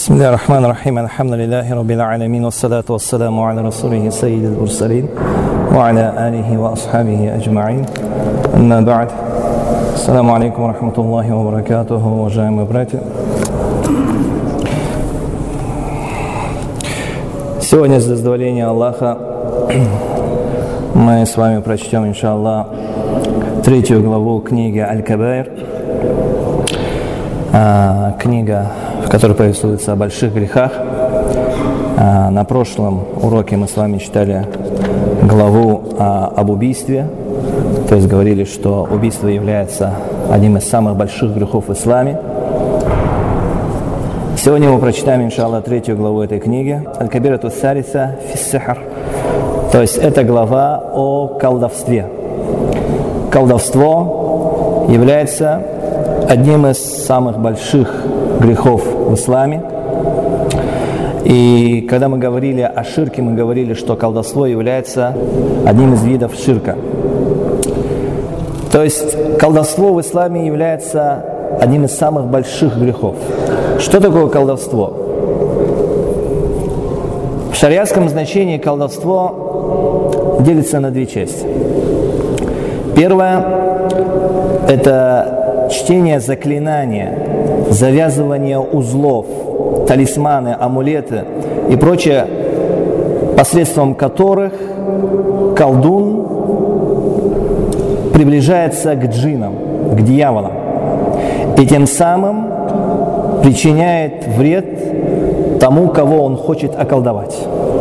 بسم الله الرحمن الرحيم الحمد لله رب العالمين والصلاة والسلام على رسوله سيد المرسلين وعلى آله وأصحابه أجمعين أما بعد السلام عليكم ورحمة الله وبركاته уважаемые братья. Сегодня, с дозволения Аллаха, мы с вами прочтем, иншаллах, 3 главу книги Аль-Кабаир, книга, в которой повествуется о больших грехах. На прошлом уроке мы с вами читали главу об убийстве, то есть говорили, что убийство является одним из самых больших грехов в исламе. Сегодня мы прочитаем, иншаллах, 3 главу этой книги Аль-Кабирату Салиса фис-сихр, то есть это глава о колдовстве. Колдовство является одним из самых больших грехов в исламе. И когда мы говорили о ширке, мы говорили, что колдовство является одним из видов ширка. То есть колдовство в исламе является одним из самых больших грехов. Что такое колдовство? В шариатском значении колдовство делится на 2 части. Первое – это чтение заклинания, завязывание узлов, талисманы, амулеты и прочее, посредством которых колдун приближается к джиннам, к дьяволам, и тем самым причиняет вред тому, кого он хочет околдовать.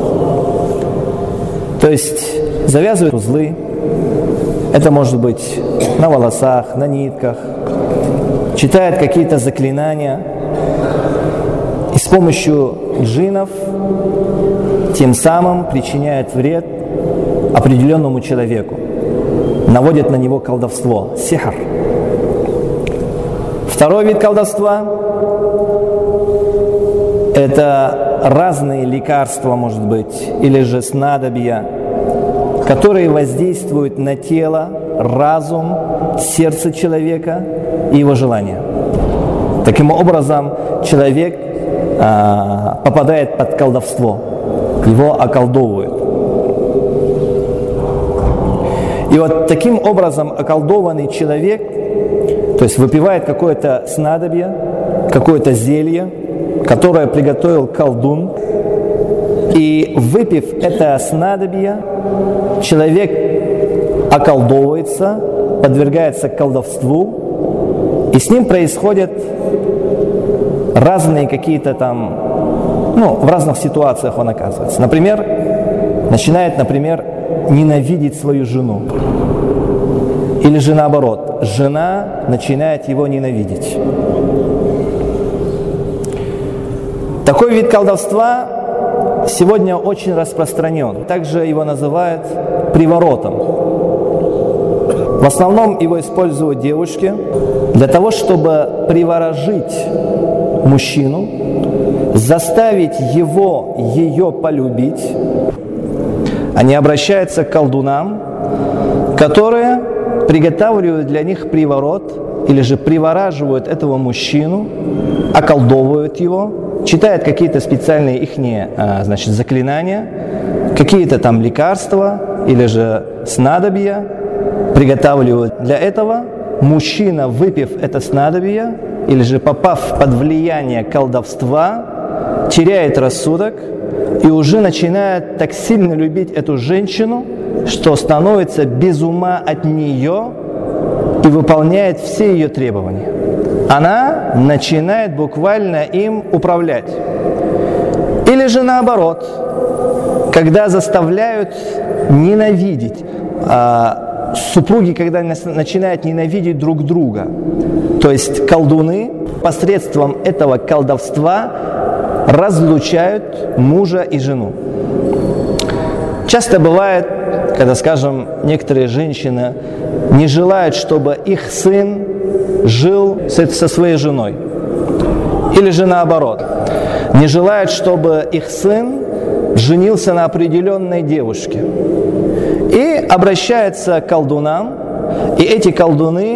То есть завязывает узлы, это может быть на волосах, на нитках, читает какие-то заклинания и с помощью джиннов тем самым причиняет вред определенному человеку, наводит на него колдовство, сихр. Второй вид колдовства – это разные лекарства, может быть, или же снадобья, которые воздействуют на тело, разум, сердце человека и его желания. Таким образом, человек попадает под колдовство, его околдовывают. И вот таким образом околдованный человек, то есть выпивает какое-то снадобье, какое-то зелье, которое приготовил колдун, и выпив это снадобье, человек околдовывается, подвергается колдовству, и с ним происходят разные какие-то там, в разных ситуациях он оказывается. Например, начинает, ненавидеть свою жену. Или же наоборот, жена начинает его ненавидеть. Такой вид колдовства сегодня очень распространен. Также его называют приворотом. В основном его используют девушки для того, чтобы приворожить мужчину, заставить его, ее полюбить. Они обращаются к колдунам, которые приготавливают для них приворот или же привораживают этого мужчину, околдовывают его, читают какие-то специальные ихние, заклинания, какие-то там лекарства или же снадобья приготавливают для этого. Мужчина, выпив это снадобье или же попав под влияние колдовства, теряет рассудок и уже начинает так сильно любить эту женщину, что становится без ума от нее и выполняет все ее требования. Она начинает буквально им управлять. Или же наоборот, когда заставляют ненавидеть, супруги, когда начинают ненавидеть друг друга, то есть колдуны посредством этого колдовства разлучают мужа и жену. Часто бывает, когда, скажем, некоторые женщины не желают, чтобы их сын жил со своей женой. Или же наоборот, не желают, чтобы их сын женился на определенной девушке. И обращаются к колдунам, и эти колдуны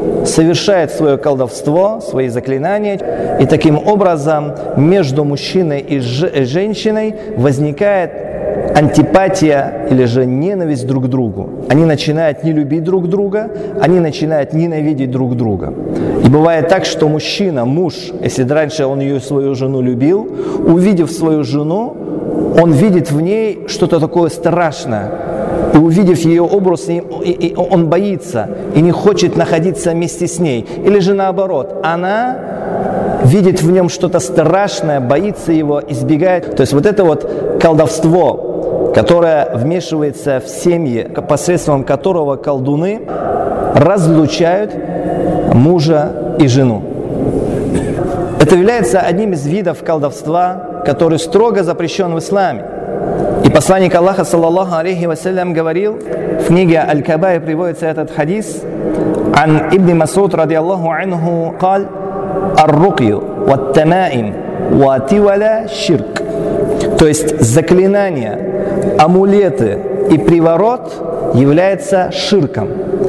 совершает свое колдовство, свои заклинания, и таким образом между мужчиной и женщиной возникает антипатия или же ненависть друг к другу. Они начинают не любить друг друга, они начинают ненавидеть друг друга. И бывает так, что мужчина, муж, если раньше он свою жену любил, увидев свою жену, он видит в ней что-то такое страшное. И увидев ее образ, он боится и не хочет находиться вместе с ней. Или же наоборот, она видит в нем что-то страшное, боится его, избегает. То есть вот это вот колдовство, которое вмешивается в семьи, посредством которого колдуны разлучают мужа и жену. Это является одним из видов колдовства, который строго запрещен в исламе. И посланник Аллаха, саллаллаху алейхи вассалям, говорил, в книге Аль-Кабаир приводится этот хадис, «Ан Ибн Масуд, ради Аллаху анху, قال, «Ар-рукью, ват-тамаим, ва-тиваля ширк». То есть заклинания, амулеты и приворот являются ширком.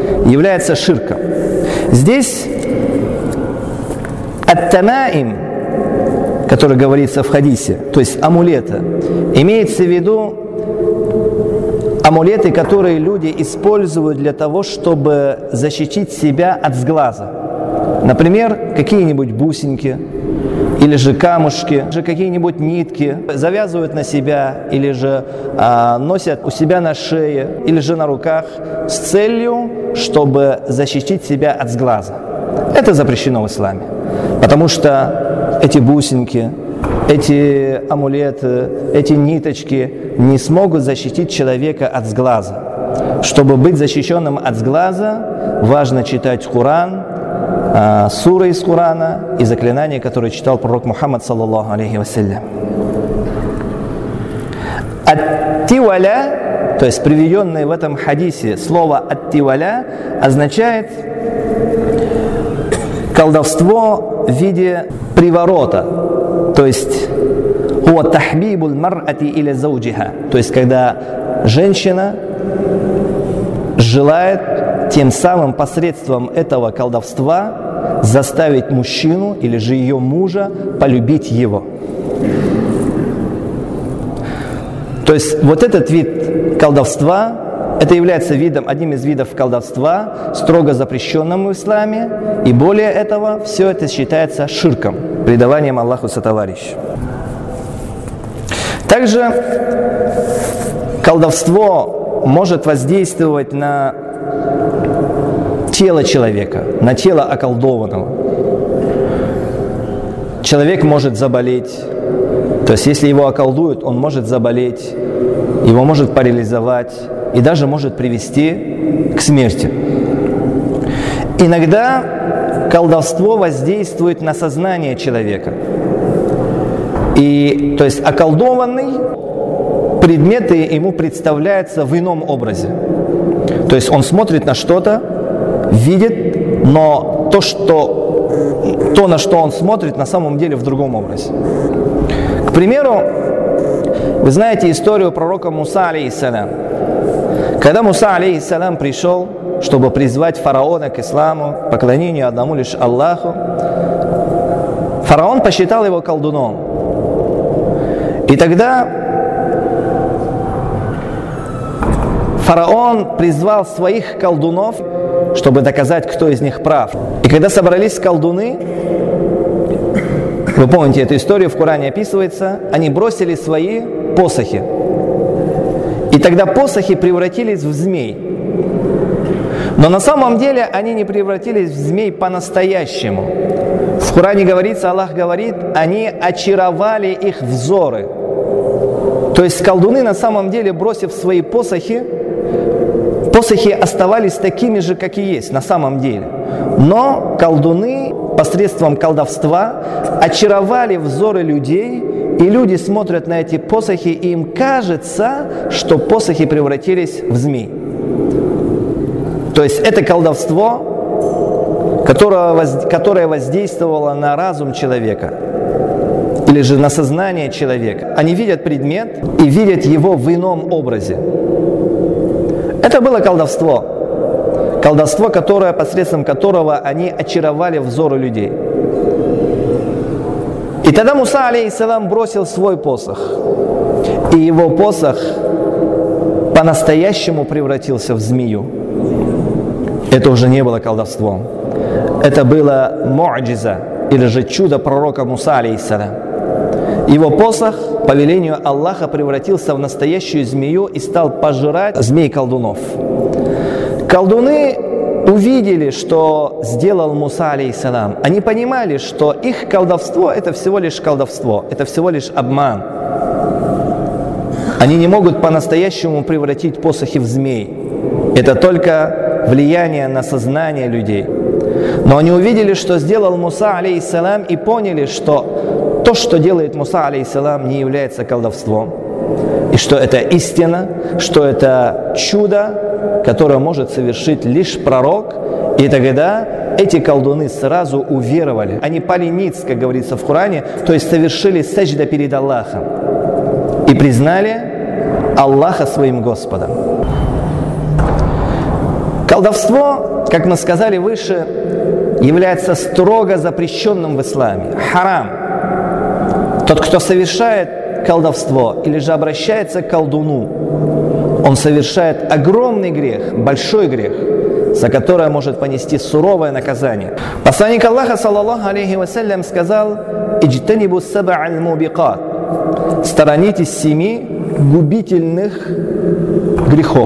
Здесь ат-тамаим, который говорится в хадисе, то есть амулеты, имеется в виду амулеты, которые люди используют для того, чтобы защитить себя от сглаза. Например, какие-нибудь бусинки, или же камушки, же какие-нибудь нитки завязывают на себя, или же носят у себя на шее, или же на руках с целью, чтобы защитить себя от сглаза. Это запрещено в исламе, потому что эти бусинки, эти амулеты, эти ниточки не смогут защитить человека от сглаза. Чтобы быть защищенным от сглаза, важно читать Коран, суры из Корана и заклинания, которые читал пророк Мухаммад, саллаллаху алейхи вассалям. Ат-тиваля, то есть приведенное в этом хадисе слово ат-тиваля, означает колдовство в виде приворота, то есть тахбибуль мар'ати иля зауджиха, то есть когда женщина желает тем самым посредством этого колдовства заставить мужчину или же ее мужа полюбить его. То есть вот этот вид колдовства, это является одним из видов колдовства, строго запрещенным в исламе, и более этого, все это считается ширком, предаванием Аллаху сотоварищу. Также колдовство может воздействовать на тело человека, на тело околдованного. Человек может заболеть, то есть если его околдуют, он может заболеть, его может парализовать и даже может привести к смерти. Иногда колдовство воздействует на сознание человека. И, то есть околдованный, предметы ему представляются в ином образе. То есть он смотрит на что-то, видит, но то, на что он смотрит, на самом деле в другом образе. К примеру, вы знаете историю пророка Муса, алейхиссалям. Когда Муса, алейхиссалям, пришел, чтобы призвать фараона к исламу, поклонению одному лишь Аллаху, фараон посчитал его колдуном. И тогда фараон призвал своих колдунов, чтобы доказать, кто из них прав. И когда собрались колдуны, вы помните эту историю, в Коране описывается, они бросили свои посохи. И тогда посохи превратились в змей. Но на самом деле они не превратились в змей по-настоящему. В Коране говорится, Аллах говорит, они очаровали их взоры. То есть колдуны на самом деле, бросив свои посохи оставались такими же, как и есть на самом деле. Но колдуны посредством колдовства очаровали взоры людей, и люди смотрят на эти посохи, и им кажется, что посохи превратились в змей. То есть это колдовство, которое воздействовало на разум человека или же на сознание человека. Они видят предмет и видят его в ином образе. Это было колдовство, колдовство, посредством которого они очаровали взоры людей. И тогда Муса, алейхиссалам, бросил свой посох. И его посох по-настоящему превратился в змею. Это уже не было колдовством. Это было му'джиза, или же чудо пророка Муса, алейхиссалам. Его посох по велению Аллаха превратился в настоящую змею и стал пожирать змей-колдунов. Колдуны увидели, что сделал Муса, алейхиссалам. Они понимали, что их колдовство – это всего лишь колдовство, это всего лишь обман. Они не могут по-настоящему превратить посохи в змей. Это только влияние на сознание людей. Но они увидели, что сделал Муса, алейхиссалам, и поняли, что то, что делает Муса, алейхиссалам, не является колдовством. И что это истина, что это чудо, которое может совершить лишь пророк. И тогда эти колдуны сразу уверовали. Они пали ниц, как говорится в Коране, то есть совершили саджда перед Аллахом. И признали Аллаха своим Господом. Колдовство, как мы сказали выше, является строго запрещенным в исламе. Харам. Тот, кто совершает колдовство или же обращается к колдуну, он совершает огромный грех, большой грех, за которое может понести суровое наказание. Посланник Аллаха, саллаллаху алейхи вассалям, сказал: «Иджтанибу саба аль-мубикат». Сторонитесь 7 губительных грехов.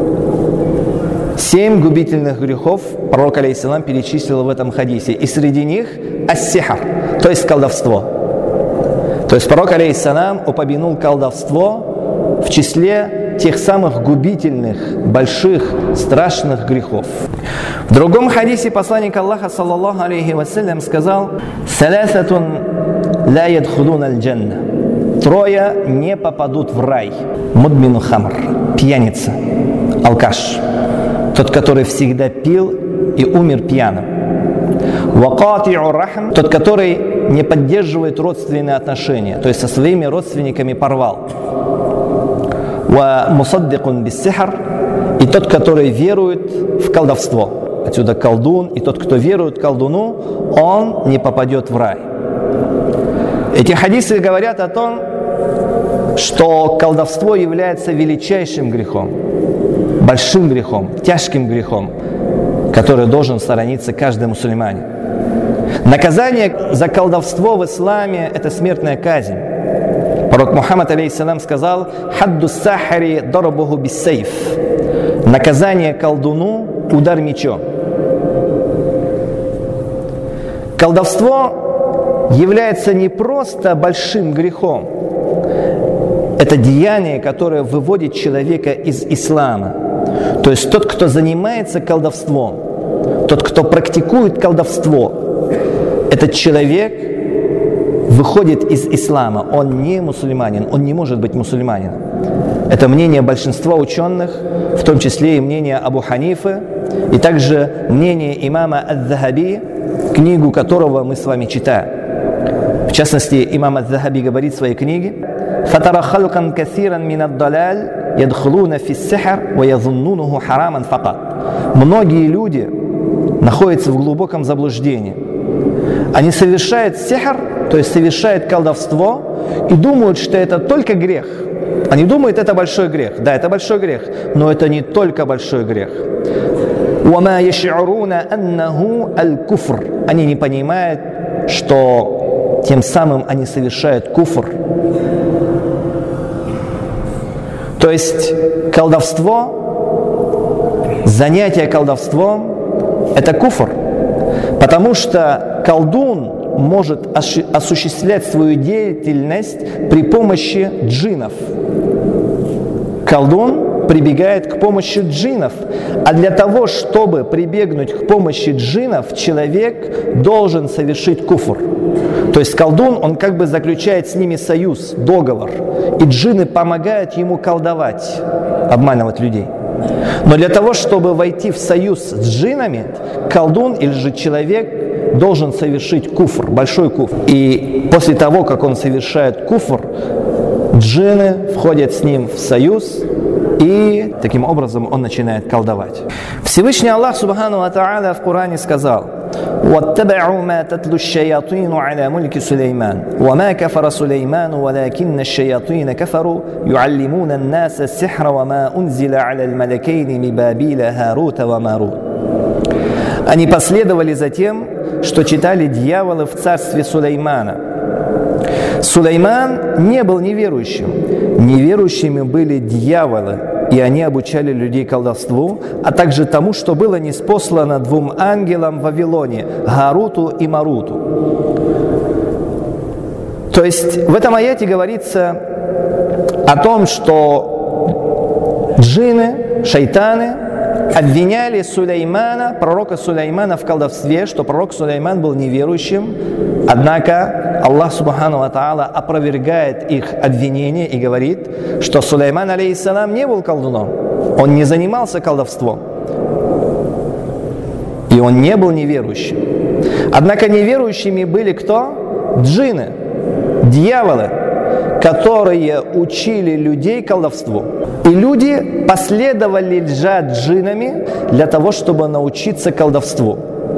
7 губительных грехов пророк, алейхиссалам, перечислил в этом хадисе. И среди них ас-сихр, то есть колдовство. То есть пророк, алейхиссалам, упомянул колдовство в числе тех самых губительных, больших, страшных грехов. В другом хадисе посланник Аллаха, саллаллаху алейхи вассалям, сказал: «Саласатун ла ядхулун аль-джанна». 3 не попадут в рай. Мудмину хамр, пьяница, алкаш, тот, который всегда пил и умер пьяным. Вакати'у рахм, тот, который не поддерживает родственные отношения, то есть со своими родственниками порвал. Ва мусаддикун биссихр, и тот, который верует в колдовство. Отсюда колдун, и тот, кто верует колдуну, он не попадет в рай. Эти хадисы говорят о том, что колдовство является величайшим грехом, большим грехом, тяжким грехом, который должен сторониться каждый мусульманин. Наказание за колдовство в исламе – это смертная казнь. Пророк Мухаммад, алейхиссалам, сказал: «Хадду сахари дарбуху биссейф». Наказание колдуну – удар мечом. Колдовство является не просто большим грехом. Это деяние, которое выводит человека из ислама. То есть тот, кто занимается колдовством, тот, кто практикует колдовство, этот человек выходит из ислама. Он не мусульманин, он не может быть мусульманином. Это мнение большинства ученых, в том числе и мнение Абу Ханифы, и также мнение имама Ад-Захаби, книгу которого мы с вами читаем. В частности, имам Ад-Захаби говорит в своей книге: «Фатара халкан касиран мин ад-далаль ядхулуна фи ас-сихр ва язуннунуху хараман факат». Многие люди находятся в глубоком заблуждении. Они совершают сихр, то есть совершают колдовство, и думают, что это только грех. Они думают, это большой грех. Да, это большой грех, но это не только большой грех. وَمَا يَشْعُرُونَ أَنَّهُ الْكُفْرِ. Они не понимают, что тем самым они совершают куфр. То есть колдовство, занятие колдовством – это куфр. Потому что колдун может осуществлять свою деятельность при помощи джиннов. Колдун прибегает к помощи джиннов. А для того, чтобы прибегнуть к помощи джиннов, человек должен совершить куфр. То есть колдун, он как бы заключает с ними союз, договор. И джинны помогают ему колдовать, обманывать людей. Но для того, чтобы войти в союз с джиннами, колдун или же человек должен совершить куфр, большой куфр. И после того, как он совершает куфр, джинны входят с ним в союз, и таким образом он начинает колдовать. Всевышний Аллах Субхану ва Тааля в Коране сказал: وَاتَّبَعُوا مَا تَتْلُو الشَّيَاطِينُ عَلَى مُلْكِ سُلَيْمَانَ وَمَا كَفَرَ سُلَيْمَانُ وَلَكِنَّ الشَّيَاطِينَ كَفَرُوا يُعَلِّمُونَ النَّاسَ السِّحْرَ وَمَا أُنزِلَ عَلَى الملكين بِبابيل هاروت وماروت. Они последовали за тем, что читали дьяволы в царстве Сулеймана. Сулейман не был неверующим. Неверующими были дьяволы, и они обучали людей колдовству, а также тому, что было ниспослано двум ангелам в Вавилоне, Гаруту и Маруту. То есть в этом аяте говорится о том, что джинны, шайтаны обвиняли Сулеймана, пророка Сулеймана в колдовстве, что пророк Сулейман был неверующим, однако Аллах Субхану ва Тааля опровергает их обвинение и говорит, что Сулейман, алейхиссалам, не был колдуном, он не занимался колдовством, и он не был неверующим. Однако неверующими были кто? Джинны, дьяволы, которые учили людей колдовству. И люди последовали за джиннами для того, чтобы научиться колдовству.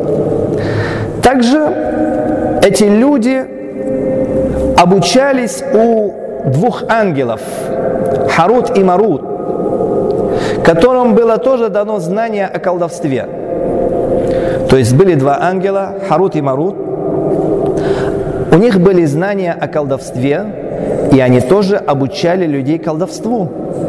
Также эти люди обучались у двух ангелов, Харут и Марут, которым было тоже дано знание о колдовстве. То есть были два ангела, Харут и Марут, у них были знания о колдовстве, и они тоже обучали людей колдовству.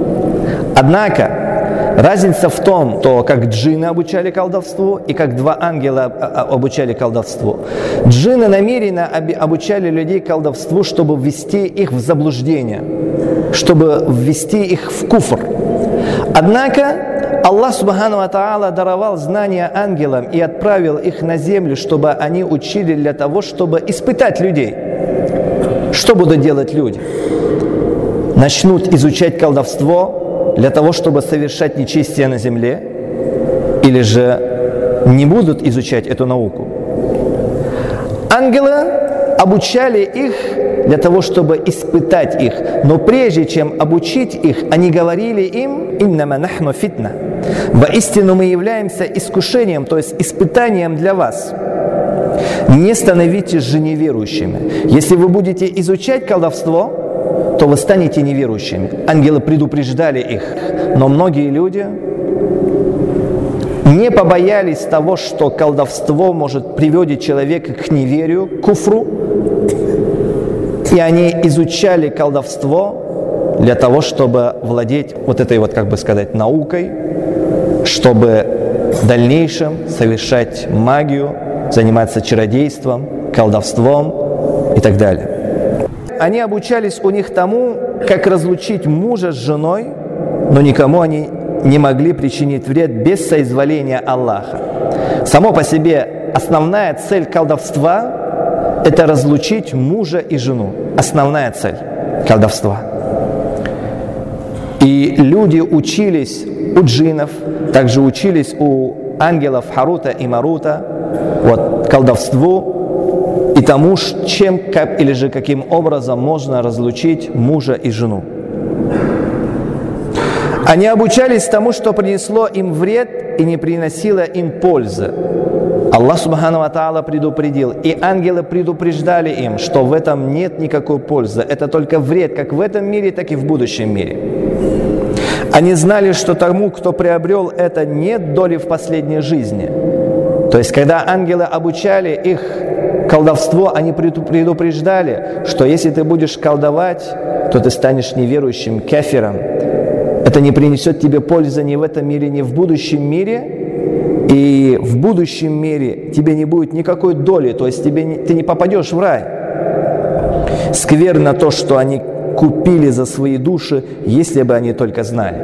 Однако разница в том, то как джинны обучали колдовству и как два ангела обучали колдовству. Джинны намеренно обучали людей колдовству, чтобы ввести их в заблуждение, чтобы ввести их в куфр. Однако Аллах Субхану ва Тааля даровал знания ангелам и отправил их на землю, чтобы они учили для того, чтобы испытать людей. Что будут делать люди? Начнут изучать колдовство для того, чтобы совершать нечестие на земле, или же не будут изучать эту науку? Ангелы обучали их для того, чтобы испытать их, но прежде чем обучить их, они говорили им: «Иннама нахну фитна». Воистину мы являемся искушением, то есть испытанием для вас. Не становитесь же неверующими. Если вы будете изучать колдовство, то вы станете неверующими. Ангелы предупреждали их, но многие люди не побоялись того, что колдовство может приводить человека к неверию, к куфру, и они изучали колдовство для того, чтобы владеть вот этой вот, как бы сказать, наукой, чтобы в дальнейшем совершать магию, заниматься чародейством, колдовством и так далее. Они обучались у них тому, как разлучить мужа с женой, но никому они не могли причинить вред без соизволения Аллаха. Само по себе основная цель колдовства – это разлучить мужа и жену. Основная цель колдовства. И люди учились у джиннов, также учились у ангелов Харута и Марута, вот, колдовству и тому, чем или же каким образом можно разлучить мужа и жену. Они обучались тому, что принесло им вред и не приносило им пользы. Аллах Субхану ва Тааля предупредил, и ангелы предупреждали им, что в этом нет никакой пользы. Это только вред, как в этом мире, так и в будущем мире. Они знали, что тому, кто приобрел это, нет доли в последней жизни. То есть, когда ангелы обучали их колдовство, они предупреждали, что если ты будешь колдовать, то ты станешь неверующим, кафиром. Это не принесет тебе пользы ни в этом мире, ни в будущем мире. И в будущем мире тебе не будет никакой доли, то есть ты не попадешь в рай. Скверно то, что они купили за свои души, если бы они только знали.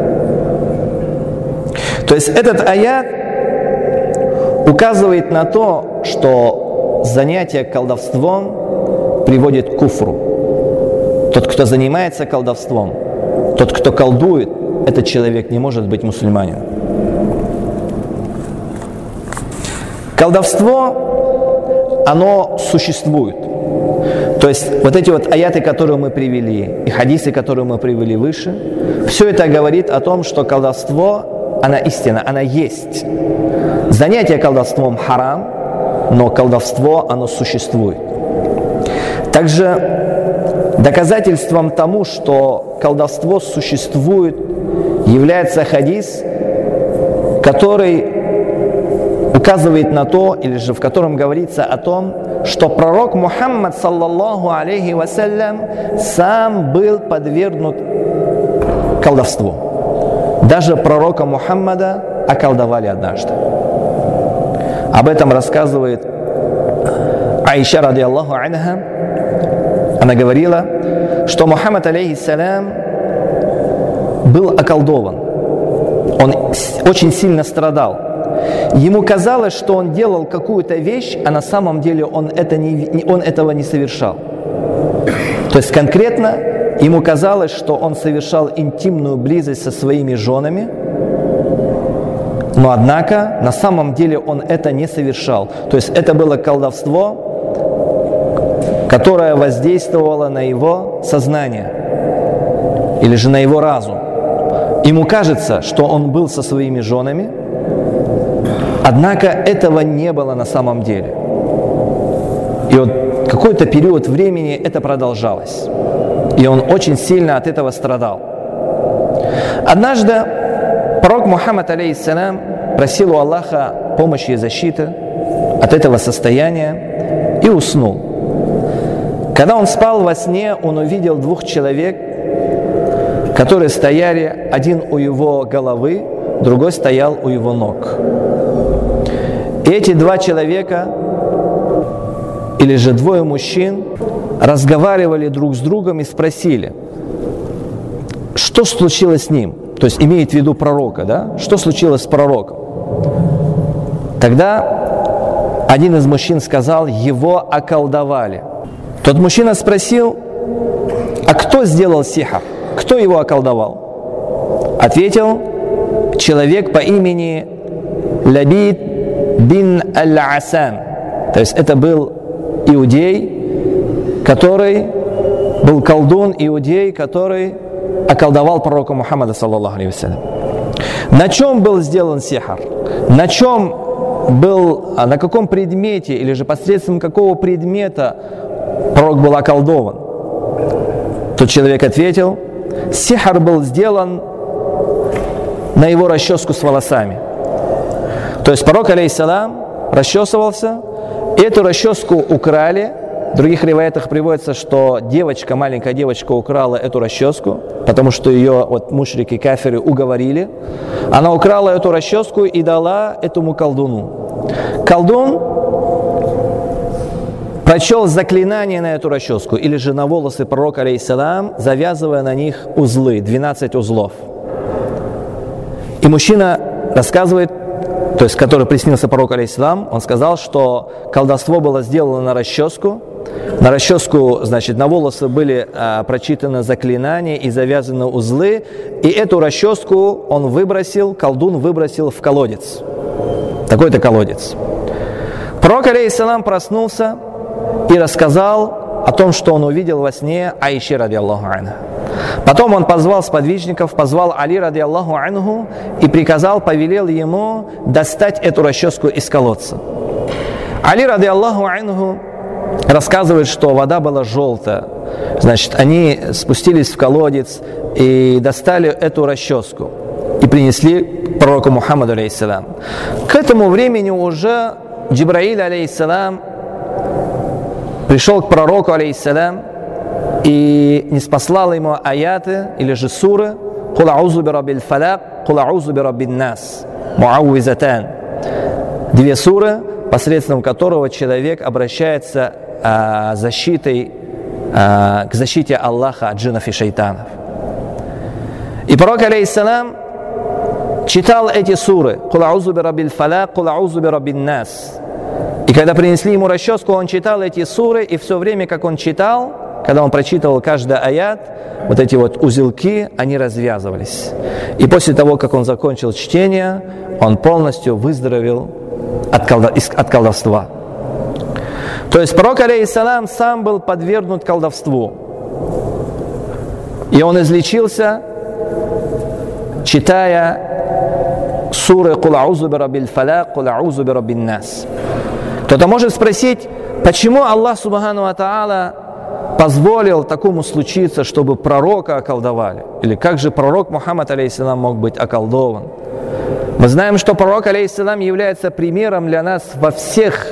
То есть этот аят указывает на то, что занятие колдовством приводит к куфру. Тот, кто занимается колдовством, тот, кто колдует, этот человек не может быть мусульманином. Колдовство, оно существует. То есть вот эти вот аяты, которые мы привели, и хадисы, которые мы привели выше, все это говорит о том, что колдовство, оно истина, оно есть. Занятие колдовством харам, но колдовство, оно существует. Также доказательством тому, что колдовство существует, является хадис, который указывает на то, или же в котором говорится о том, что пророк Мухаммад, саллаллаху алейхи вассалям, сам был подвергнут колдовству. Даже пророка Мухаммада околдовали однажды. Об этом рассказывает Аиша, ради Аллаху анха. Она говорила, что Мухаммад, алейхиссалям, был околдован. Он очень сильно страдал. Ему казалось, что он делал какую-то вещь, а на самом деле он этого не совершал. То есть конкретно ему казалось, что он совершал интимную близость со своими женами, но однако на самом деле он это не совершал. То есть это было колдовство, которое воздействовало на его сознание или же на его разум. Ему кажется, что он был со своими женами, однако этого не было на самом деле. И вот какой-то период времени это продолжалось. И он очень сильно от этого страдал. Однажды пророк Мухаммад, алейхиссалям, просил у Аллаха помощи и защиты от этого состояния и уснул. Когда он спал во сне, он увидел двух человек, которые стояли, один у его головы, другой стоял у его ног. И эти два человека, или же двое мужчин, разговаривали друг с другом и спросили, что случилось с ним? То есть имеет в виду пророка, да? Что случилось с пророком? Тогда один из мужчин сказал, его околдовали. Тот мужчина спросил, а кто сделал сихр? Кто его околдовал? Ответил человек по имени Лабид бин Аль-Асан. То есть это был иудей, который был колдун, иудей, который околдовал пророка Мухаммада, саллаллаху алейхи вассалям. На чем был сделан сихр? На каком предмете, или же посредством какого предмета пророк был околдован? Тот человек ответил, сихр был сделан на его расческу с волосами. То есть пророк, алейхиссалам, расчесывался, эту расческу украли. В других риваятах приводится, что маленькая девочка украла эту расческу, потому что ее мушрики, кафиры уговорили. Она украла эту расческу и дала этому колдуну. Колдун прочел заклинание на эту расческу, или же на волосы пророка, алейхиссалам, завязывая на них узлы, 12 узлов. И мужчина рассказывает, то есть который приснился пророку, алейхиссалам, он сказал, что колдовство было сделано на расческу. На расческу, значит, на волосы были прочитаны заклинания и завязаны узлы. И эту расческу колдун выбросил в колодец. Такой-то колодец. Пророк, алейхиссалам, проснулся и рассказал о том, что он увидел во сне Аише, ради Аллаху анха. Потом он позвал сподвижников, позвал Али, ради Аллаху анху, и повелел ему достать эту расческу из колодца. Али, ради Аллаху анху, рассказывает, что вода была желтая. Значит, они спустились в колодец и достали эту расческу и принесли пророку Мухаммаду, алейхиссалам. К этому времени уже Джибраиль, алейхиссалам, пришел к пророку, алейхиссалам, и не спаслал ему аяты или же суры «Кул аузу би раббил фалак, кул аузу би раббин нас, муауизатан». Две суры, посредством которого человек обращается к защите Аллаха от джиннов и шайтанов. И пророк, алейхиссалам, читал эти суры «Кул аузу би раббил фалак, кул аузу би раббин нас». И когда принесли ему расческу, он читал эти суры, и все время, как он читал, когда он прочитывал каждый аят, вот эти узелки, они развязывались. И после того, как он закончил чтение, он полностью выздоровел от колдовства. То есть пророк, алейхиссалам, сам был подвергнут колдовству. И он излечился, читая суры «Кул аузу би раббил фалак, кул аузу би раббин нас». Кто-то может спросить, почему Аллах Субхану ва Тааля позволил такому случиться, чтобы пророка околдовали? Или как же пророк Мухаммад, алейхиссалам, мог быть околдован? Мы знаем, что пророк, алейхиссалам, является примером для нас во всех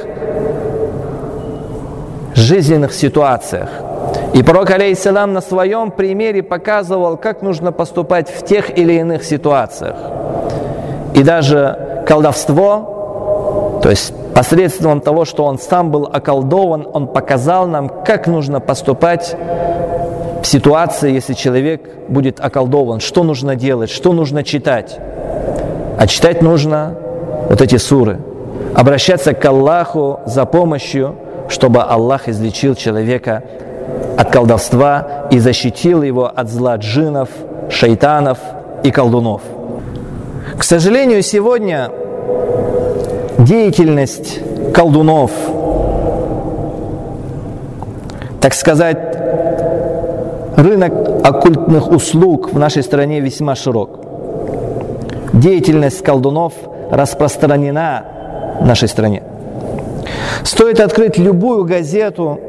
жизненных ситуациях. И пророк, алейхиссалам, на своем примере показывал, как нужно поступать в тех или иных ситуациях. И даже колдовство, то есть посредством того, что он сам был околдован, он показал нам, как нужно поступать в ситуации, если человек будет околдован, что нужно делать, что нужно читать. А читать нужно вот эти суры, обращаться к Аллаху за помощью, чтобы Аллах излечил человека от колдовства и защитил его от зла джиннов, шайтанов и колдунов. К сожалению, сегодня деятельность колдунов, так сказать, рынок оккультных услуг в нашей стране весьма широк. Деятельность колдунов распространена в нашей стране. Стоит открыть любую газету,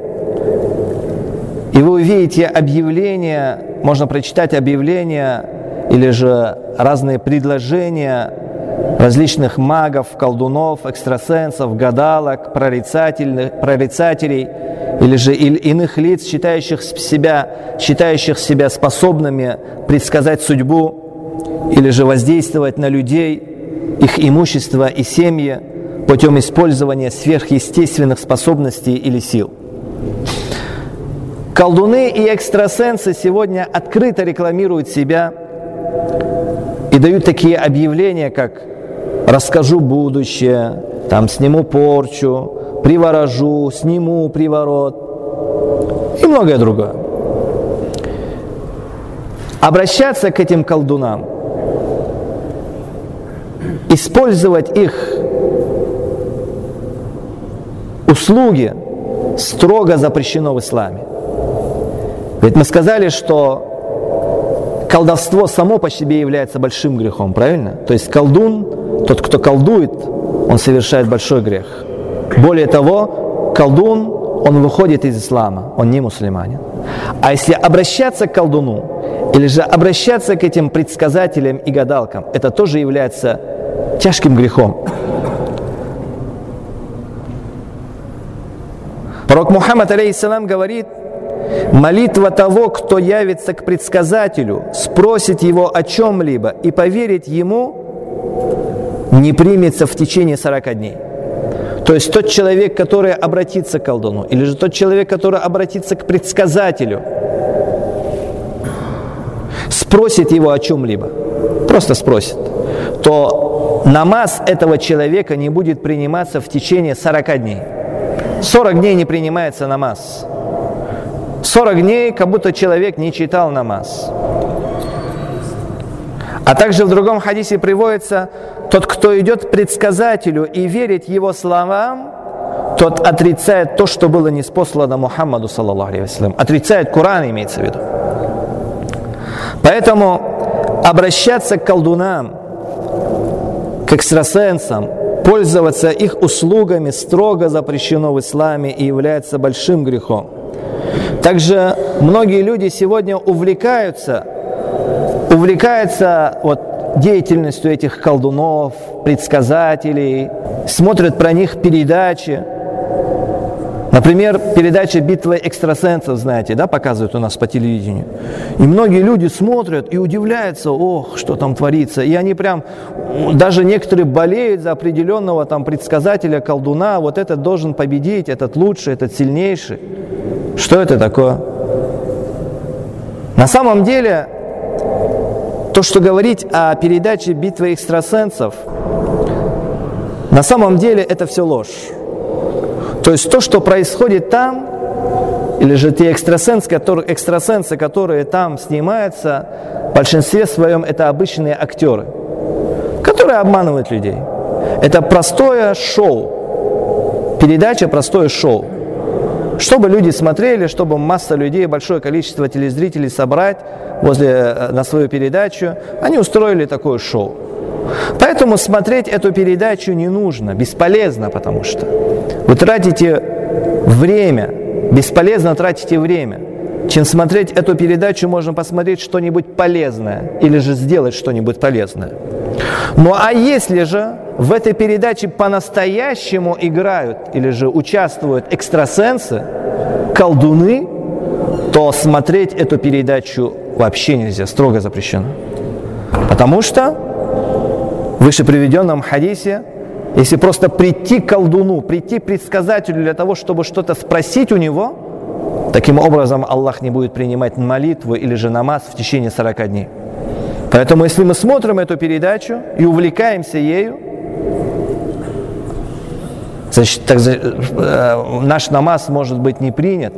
и вы увидите объявления, можно прочитать объявления или же разные предложения различных магов, колдунов, экстрасенсов, гадалок, прорицателей или же иных лиц, считающих себя способными предсказать судьбу или же воздействовать на людей, их имущество и семьи путем использования сверхъестественных способностей или сил. Колдуны и экстрасенсы сегодня открыто рекламируют себя и дают такие объявления, как «расскажу будущее», там «сниму порчу», «приворожу», «сниму приворот» и многое другое. Обращаться к этим колдунам, использовать их услуги строго запрещено в исламе. Ведь мы сказали, что колдовство само по себе является большим грехом, правильно? То есть колдун, тот, кто колдует, он совершает большой грех. Более того, колдун, он выходит из ислама, он не мусульманин. А если обращаться к колдуну, или же обращаться к этим предсказателям и гадалкам, это тоже является тяжким грехом. Пророк Мухаммад, алейхиссалам, говорит: молитва того, кто явится к предсказателю, спросит его о чем-либо и поверит ему, не примется в течение 40 дней. То есть тот человек, который обратится к колдуну, или же тот человек, который обратится к предсказателю, спросит его о чем-либо, просто спросит, то намаз этого человека не будет приниматься в течение 40 дней. 40 дней не принимается намаз. 40 дней, как будто человек не читал намаз. А также в другом хадисе приводится: тот, кто идет к предсказателю и верит его словам, тот отрицает то, что было ниспослано Мухаммаду, саллаллаху алейхи ва саллям. Отрицает Коран, имеется в виду. Поэтому обращаться к колдунам, к экстрасенсам, пользоваться их услугами строго запрещено в исламе и является большим грехом. Также многие люди сегодня увлекаются деятельностью этих колдунов, предсказателей, смотрят про них передачи. Например, передача «Битва экстрасенсов», знаете, да, показывают у нас по телевидению. И многие люди смотрят и удивляются: ох, что там творится. И они прям, даже некоторые болеют за определенного там предсказателя, колдуна. Вот этот должен победить, этот лучший, этот сильнейший. Что это такое? На самом деле, то, что говорить о передаче «Битва экстрасенсов», на самом деле это все ложь. То есть то, что происходит там, или же те экстрасенсы, которые там снимаются, в большинстве своем это обычные актеры, которые обманывают людей. Это простое шоу, передача простое шоу. Чтобы люди смотрели, чтобы масса людей, большое количество телезрителей собрать на свою передачу, они устроили такое шоу. Поэтому смотреть эту передачу не нужно, бесполезно, потому что вы тратите время, бесполезно тратите время. Чем смотреть эту передачу, можно посмотреть что-нибудь полезное или же сделать что-нибудь полезное. Ну а если же в этой передаче по-настоящему играют или же участвуют экстрасенсы, колдуны, то смотреть эту передачу вообще нельзя, строго запрещено. Потому что в выше приведенном хадисе, если просто прийти к колдуну, прийти к предсказателю для того, чтобы что-то спросить у него, таким образом Аллах не будет принимать молитву или же намаз в течение 40 дней. Поэтому, если мы смотрим эту передачу и увлекаемся ею, значит, наш намаз может быть не принят.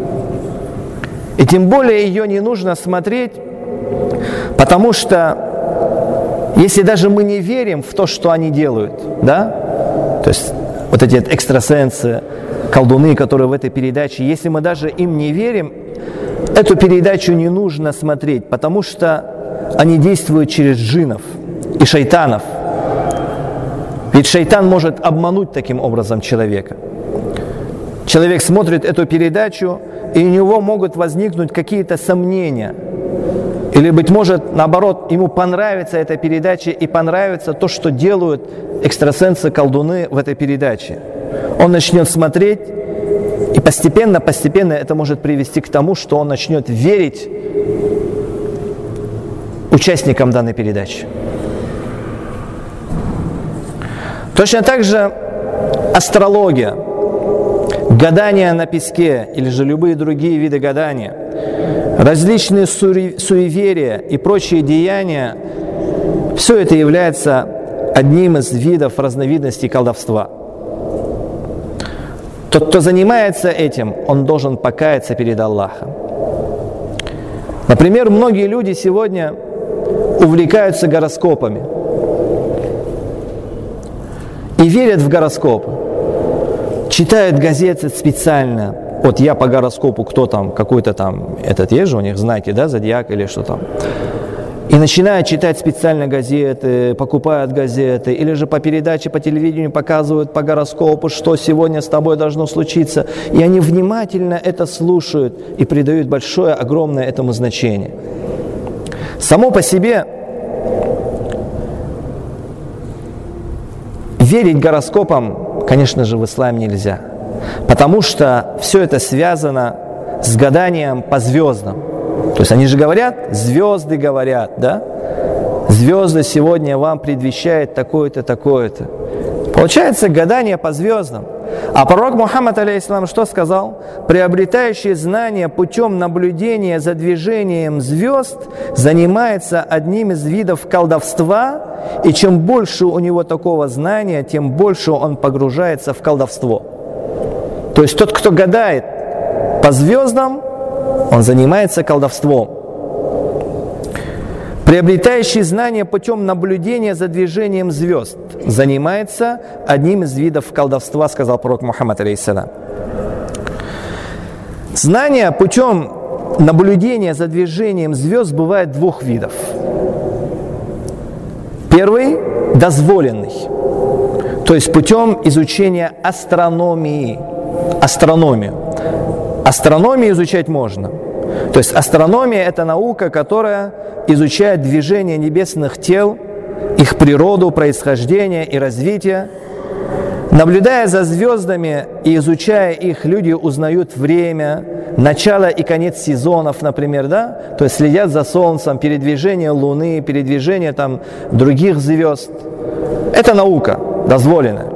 И тем более ее не нужно смотреть, потому что если даже мы не верим в то, что они делают, да, то есть вот эти экстрасенсы, колдуны, которые в этой передаче, если мы даже им не верим, эту передачу не нужно смотреть, потому что они действуют через джиннов и шайтанов. Ведь шайтан может обмануть таким образом человека. Человек смотрит эту передачу, и у него могут возникнуть какие-то сомнения. Или, быть может, наоборот, ему понравится эта передача и понравится то, что делают экстрасенсы, колдуны в этой передаче. Он начнет смотреть, и постепенно это может привести к тому, что он начнет верить участникам данной передачи. Точно так же астрология, гадание на песке или же любые другие виды гадания, различные суеверия и прочие деяния, все это является одним из видов разновидностей колдовства. Тот, кто занимается этим, он должен покаяться перед Аллахом. Например, многие люди сегодня увлекаются гороскопами и верят в гороскопы, читают газеты специально. Вот я по гороскопу, кто там, какой-то там, этот есть же у них, знаки, да, зодиак или что там. И начинают читать специально газеты, покупают газеты, или же по передаче, по телевидению показывают по гороскопу, что сегодня с тобой должно случиться. И они внимательно это слушают и придают большое, огромное этому значение. Само по себе верить гороскопам, конечно же, в исламе нельзя. Потому что все это связано с гаданием по звездам. То есть они же говорят, звезды говорят, да? Звезды сегодня вам предвещают такое-то, такое-то. Получается гадание по звездам. А пророк Мухаммад, алейхиссалам, что сказал? Приобретающий знания путем наблюдения за движением звезд занимается одним из видов колдовства, и чем больше у него такого знания, тем больше он погружается в колдовство. То есть тот, кто гадает по звездам, он занимается колдовством. Приобретающий знания путем наблюдения за движением звезд занимается одним из видов колдовства, сказал пророк Мухаммад, алейхиссалам. Знания путем наблюдения за движением звезд бывает двух видов. Первый – дозволенный, то есть путем изучения астрономии. Астрономию изучать можно. То есть астрономия – это наука, которая изучает движение небесных тел, их природу, происхождение и развитие. Наблюдая за звездами и изучая их, люди узнают время, начало и конец сезонов, например, да? То есть следят за Солнцем, передвижение Луны, передвижение там других звезд. Это наука, дозволенная.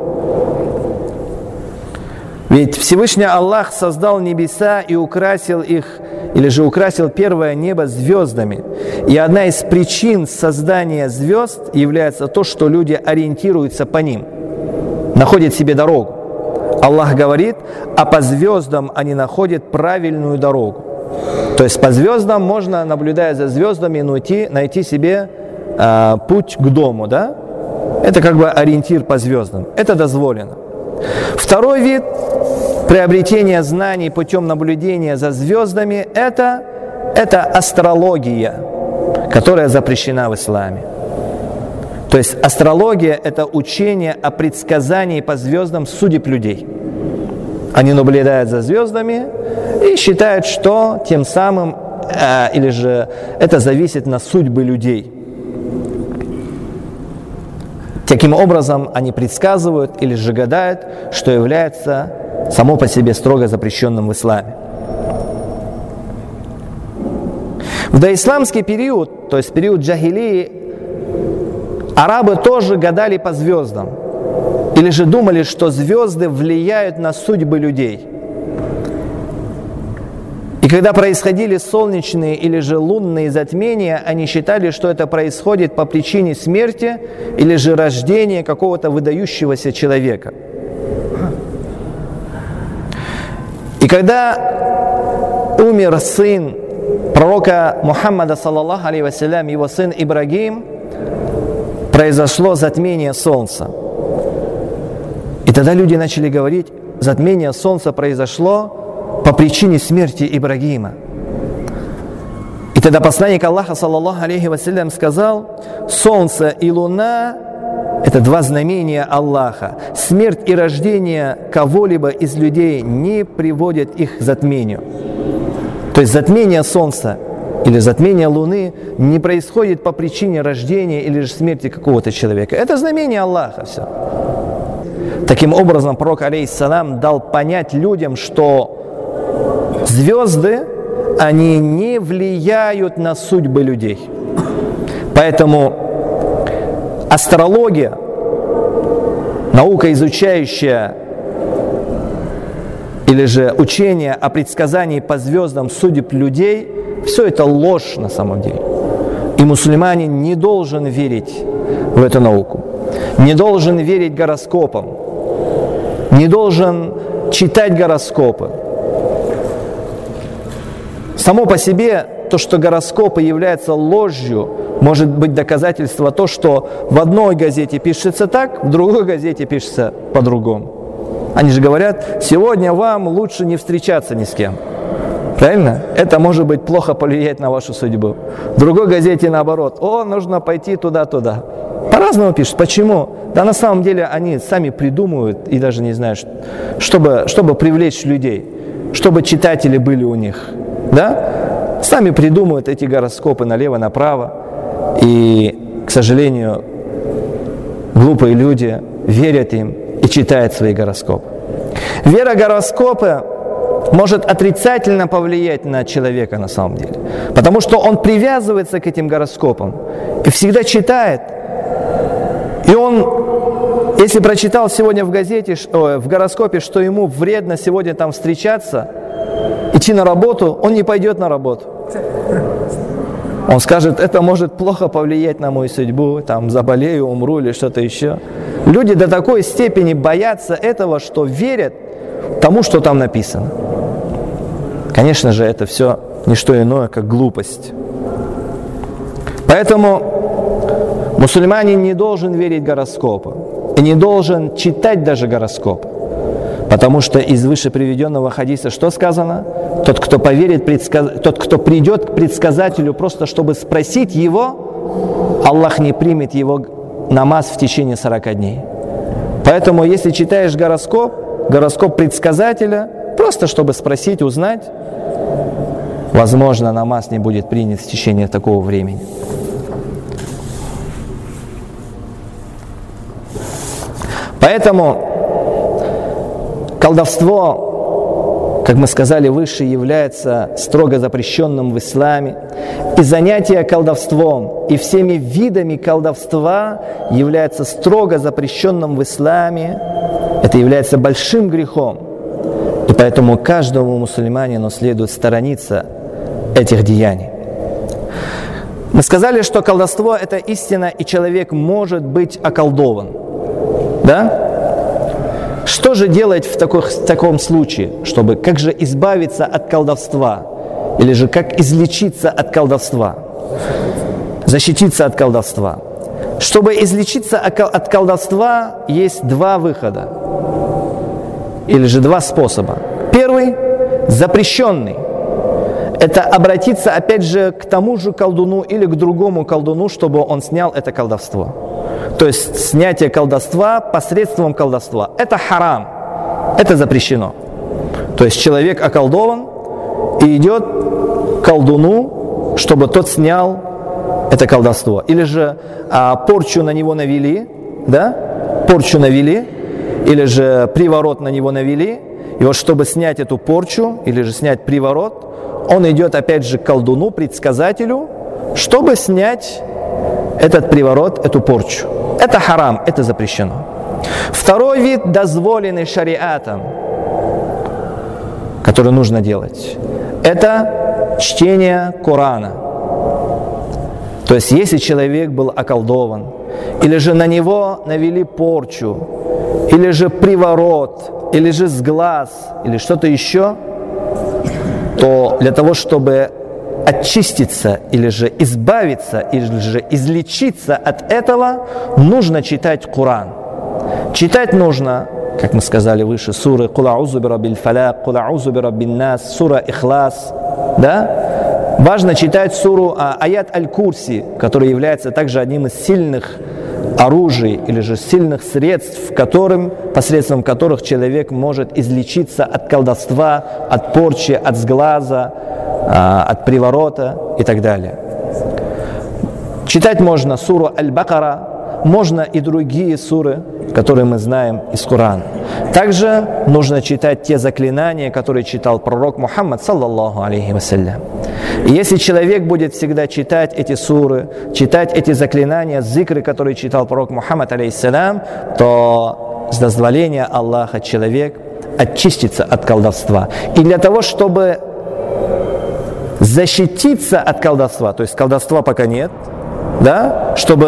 Ведь Всевышний Аллах создал небеса и украсил их, или же украсил первое небо звездами. И одна из причин создания звезд является то, что люди ориентируются по ним, находят себе дорогу. Аллах говорит, а по звездам они находят правильную дорогу. То есть по звездам можно, наблюдая за звездами, найти себе путь к дому, да? Это как бы ориентир по звездам. Это дозволено. Второй вид приобретение знаний путем наблюдения за звездами – это астрология, которая запрещена в исламе. То есть астрология – это учение о предсказании по звездам судеб людей. Они наблюдают за звездами и считают, что тем самым, или же это зависит на судьбы людей. Таким образом, они предсказывают или же гадают, что является само по себе строго запрещенным в исламе. В доисламский период, то есть период джахилии, арабы тоже гадали по звездам. Или же думали, что звезды влияют на судьбы людей. И когда происходили солнечные или же лунные затмения, они считали, что это происходит по причине смерти или же рождения какого-то выдающегося человека. И когда умер сын пророка Мухаммада, саллаллаху алейхи вассалям, его сын Ибрагим, произошло затмение солнца. И тогда люди начали говорить, затмение солнца произошло по причине смерти Ибрагима. И тогда посланник Аллаха, саллаллаху алейхи вассалям, сказал: солнце и луна – это два знамения Аллаха. Смерть и рождение кого-либо из людей не приводят их к затмению. То есть затмение солнца или затмение луны не происходит по причине рождения или же смерти какого-то человека. Это знамение Аллаха, все. Таким образом, пророк, алейхиссалам, дал понять людям, что звезды, они не влияют на судьбы людей. Поэтому астрология, наука, изучающая или же учение о предсказании по звездам судеб людей, все это ложь на самом деле. И мусульманин не должен верить в эту науку, не должен верить гороскопам, не должен читать гороскопы. Само по себе то, что гороскопы являются ложью, может быть доказательство то, что в одной газете пишется так, в другой газете пишется по-другому. Они же говорят: сегодня вам лучше не встречаться ни с кем. Правильно? Это может быть плохо повлиять на вашу судьбу. В другой газете наоборот: нужно пойти туда-туда. По-разному пишут. Почему? Да на самом деле они сами придумывают и даже не знают, чтобы привлечь людей, чтобы читатели были у них. Да? Сами придумывают эти гороскопы налево-направо. И, к сожалению, глупые люди верят им и читают свои гороскопы. Вера в гороскопы может отрицательно повлиять на человека на самом деле. Потому что он привязывается к этим гороскопам и всегда читает. И он, если прочитал сегодня в газете, в гороскопе, что ему вредно сегодня там встречаться, идти на работу, он не пойдет на работу. Он скажет: это может плохо повлиять на мою судьбу, там, заболею, умру или что-то еще. Люди до такой степени боятся этого, что верят тому, что там написано. Конечно же, это все не что иное, как глупость. Поэтому мусульманин не должен верить в гороскопы и не должен читать даже гороскоп. Потому что из выше приведенного хадиса что сказано? Тот, кто придет к предсказателю просто чтобы спросить его, Аллах не примет его намаз в течение 40 дней. Поэтому, если читаешь гороскоп предсказателя, просто чтобы спросить, узнать, возможно, намаз не будет принят в течение такого времени. Поэтому колдовство, как мы сказали выше, является строго запрещенным в исламе. И занятие колдовством и всеми видами колдовства является строго запрещенным в исламе. Это является большим грехом. И поэтому каждому мусульманину следует сторониться этих деяний. Мы сказали, что колдовство – это истина, и человек может быть околдован. Да? Что же делать в таком случае, как же избавиться от колдовства? Или же как излечиться от колдовства? Защититься от колдовства. Чтобы излечиться от колдовства, есть два выхода. или же два способа. Первый, запрещенный. Это обратиться опять же к тому же колдуну или к другому колдуну, чтобы он снял это колдовство. То есть снятие колдовства посредством колдовства. Это харам, это запрещено. То есть человек околдован и идет к колдуну, чтобы тот снял это колдовство. Или же порчу на него навели, да? Порчу навели, или же приворот на него навели. И вот чтобы снять эту порчу, или же снять приворот, он идет опять же к колдуну, предсказателю, чтобы снять этот приворот, эту порчу. Это харам, это запрещено. Второй вид, дозволенный шариатом, который нужно делать, это чтение Корана. То есть, если человек был околдован, или же на него навели порчу, или же приворот, или же сглаз, или что-то еще, то для того, чтобы очиститься, или же избавиться, или же излечиться от этого, нужно читать Коран. Читать нужно, как мы сказали выше, суры «Кул а'узу би раббил фалак», «Кул а'узу би раббин нас», сура «Ихлас». Да? Важно читать суру Аят Аль-Курси, который является также одним из сильных оружий или же сильных средств, посредством которых человек может излечиться от колдовства, от порчи, от сглаза, от приворота и так далее. Читать можно суру Аль-Бакара, можно и другие суры, которые мы знаем из Корана. Также нужно читать те заклинания, которые читал пророк Мухаммад, саллаллаху алейхи вассалям. И если человек будет всегда читать эти суры, читать эти заклинания, зикры, которые читал пророк Мухаммад, алейхиссалям, то с дозволения Аллаха человек очистится от колдовства. И для того, чтобы защититься от колдовства, то есть колдовства пока нет, да, чтобы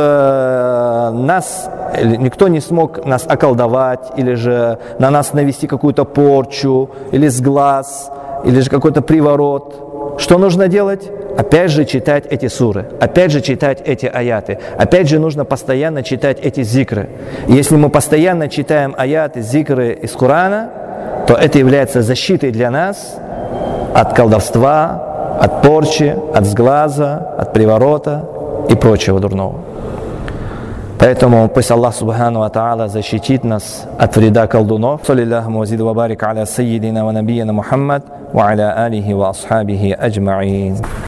никто не смог нас околдовать, или же на нас навести какую-то порчу, или сглаз, или же какой-то приворот. Что нужно делать? Опять же читать эти суры, опять же читать эти аяты, опять же нужно постоянно читать эти зикры. Если мы постоянно читаем аяты, зикры из Корана, то это является защитой для нас от колдовства, от порчи, от сглаза, от приворота и прочего дурного. Поэтому пусть Аллах Субхану ва Тааля защитит нас от вреда колдунов. Саллиллаху ва зид ва барик аля сайидина ва набийина Мухаммад ва аля алихи ва асхабихи аджмаин.